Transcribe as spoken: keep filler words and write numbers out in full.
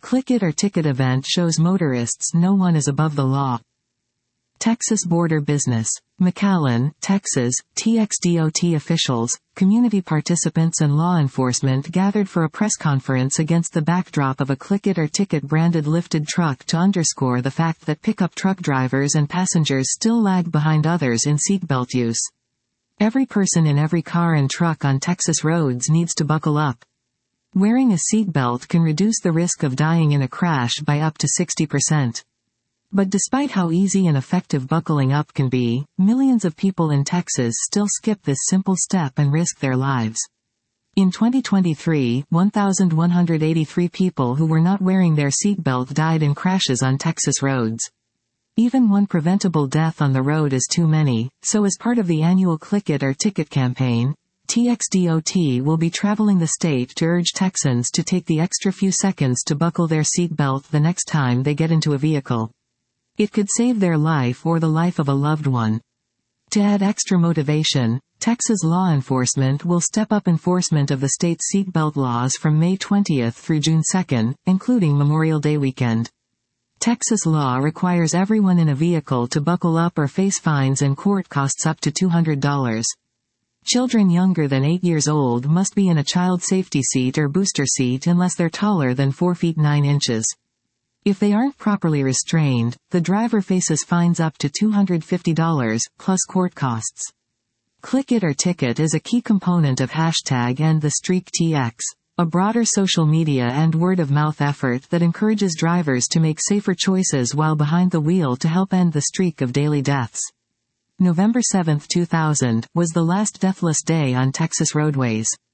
Click It or Ticket event shows motorists no one is above the law. Texas border business. McAllen, Texas, T X D O T officials, community participants and law enforcement gathered for a press conference against the backdrop of a Click It or Ticket branded lifted truck to underscore the fact that pickup truck drivers and passengers still lag behind others in seatbelt use. Every person in every car and truck on Texas roads needs to buckle up. Wearing a seatbelt can reduce the risk of dying in a crash by up to sixty percent. But despite how easy and effective buckling up can be, millions of people in Texas still skip this simple step and risk their lives. In twenty twenty-three, one thousand one hundred eighty-three people who were not wearing their seatbelt died in crashes on Texas roads. Even one preventable death on the road is too many, so as part of the annual Click It or Ticket campaign, T X D O T will be traveling the state to urge Texans to take the extra few seconds to buckle their seatbelt the next time they get into a vehicle. It could save their life or the life of a loved one. To add extra motivation, Texas law enforcement will step up enforcement of the state's seatbelt laws from May twentieth through June second, including Memorial Day weekend. Texas law requires everyone in a vehicle to buckle up or face fines and court costs up to two hundred dollars. Children younger than eight years old must be in a child safety seat or booster seat unless they're taller than four feet nine inches. If they aren't properly restrained, the driver faces fines up to two hundred fifty dollars, plus court costs. Click It or Ticket is a key component of hashtag End the Streak T X, a broader social media and word-of-mouth effort that encourages drivers to make safer choices while behind the wheel to help end the streak of daily deaths. November seventh two thousand, was the last deathless day on Texas roadways.